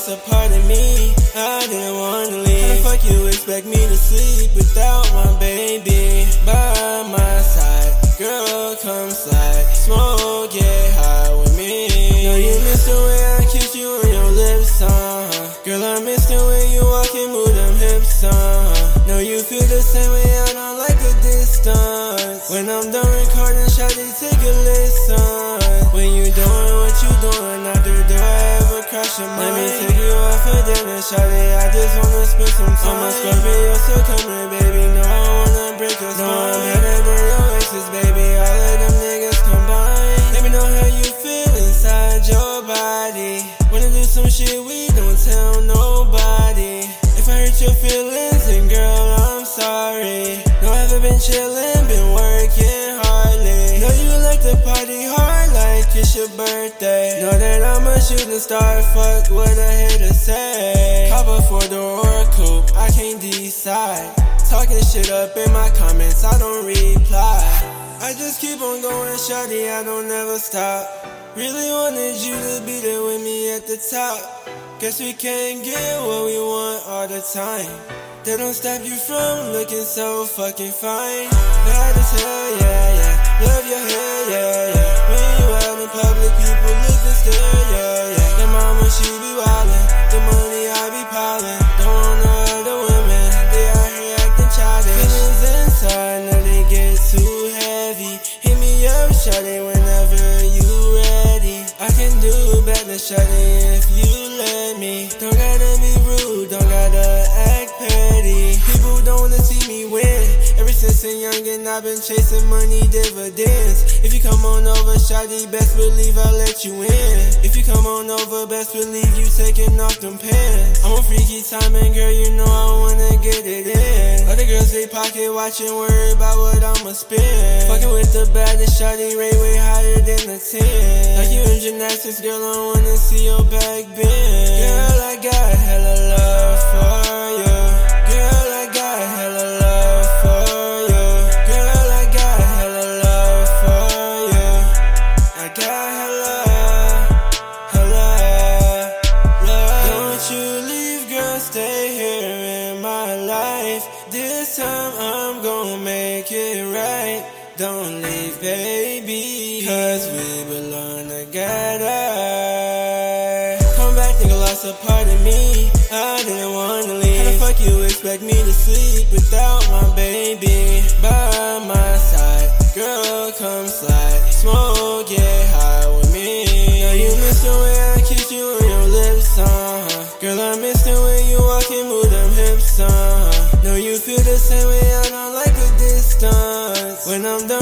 lost a part of me. I didn't wanna leave. How the fuck you expect me to sleep without my baby by my side? Girl, come slide, smoke, get high with me. Know you miss the way I kiss you on your lips, Girl, I miss the way you walk and move them hips, Know you feel the same way, I don't like the distance. When I'm done recording, shawty, take a listen. When you doing what you doing, after do I ever crash your mind? Let me take you out for dinner, shawty, I just wanna spend some time. I'm a Scorpio, so come here, baby, no, I wanna break your spine. No, I'm better than your exes, baby, all of them niggas combined. Let me know how you feel inside your body. Wanna do some shit we don't tell nobody. If I hurt your feelings, then girl, I'm sorry. No, I haven't been chillin', been working hardly. Know you like to party hard like it's your birthday. Know that I'm a shooting star, fuck what I had to say. Hop a 4-door or a coupe, I can't decide. Talking shit up in my comments, I don't reply. I just keep on going, shawty, I don't ever stop. Really wanted you to be there with me at the top. Guess we can't get what we want all the time. That don't stop you from looking so fucking fine. Bad as hell, yeah, yeah. Love your hair, yeah, yeah. When you out in public, people look and stare, yeah, yeah. The mama, she be wildin'. The money, I be piling. Don't want no other women. They out here acting childish. Feelings inside, now they get too heavy. Hit me up, shawty, whenever you ready. I can do better, shawty, if you let me. Don't gotta be rude, don't gotta act petty. People don't wanna see me win. Ever since a youngin', I've been chasing money dividends. If you come on over, shawty, best believe I'll let you in. If you come on over, best believe you taking off them pants. I'm a freaky time, and girl, you know I wanna get it in. Other girls, they pocket watching, worry about what I'ma spend. Fucking with the baddest, shawty, rate way higher than a 10. Like you in gymnastics, girl, I wanna see your back bend. Girl, I got hella love for you. Girl, I got hella love for you. Girl, I got hella love for you. I got hella love. Don't you leave, girl, stay here in my life. This time I'm gon' make it right. Don't leave, baby, 'cause we belong together. Come back, think I lost a part of me. I didn't wanna leave. How the fuck you expect me to sleep without my baby by my side? Girl, come slide, smoke, get high with me. Know you miss the way I kiss you on your lips, Girl, I miss the way you walk and move them hips, Know you feel the same way, I don't like the distance. When I'm done